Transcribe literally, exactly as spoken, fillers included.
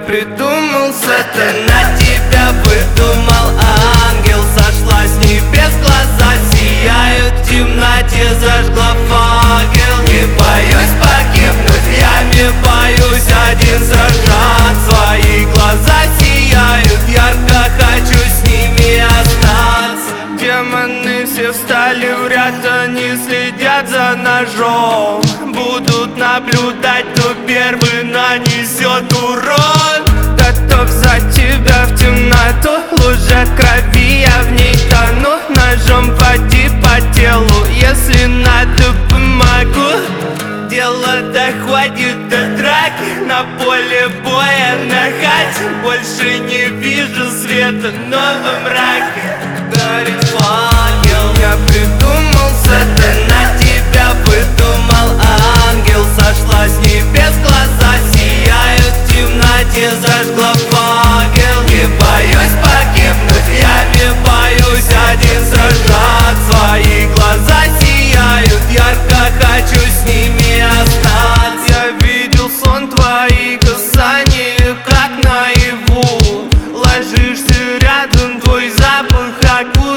придумал сатана, тебя выдумал ангел. Сошла с небес, глаза сияют, в темноте зажгла факел. Не боюсь погибнуть в яме, боюсь один сожжать. Свои глаза сияют ярко, хочу с ними остаться. Демоны все встали в ряд, они следят за ножом. Будут наблюдать, кто первый нанесет урон. Готов за тебя в темноту, лужа крови, я в ней тону. Ножом води по телу, если надо, помогу. Дело доходит до драки, на поле боя, на хате. Больше не вижу света, но во мраке горит факел. Я придумал сатана, тебя выдумал ангел. Сошла с небес, глаза сияют, в темноте зажгла факел. Не боюсь погибнуть в яме, боюсь один сожжать. Свои глаза сияют ярко, хочу с ними остаться. Я видел сон, твои касания, как наяву. Ложишься рядом, твой запах, как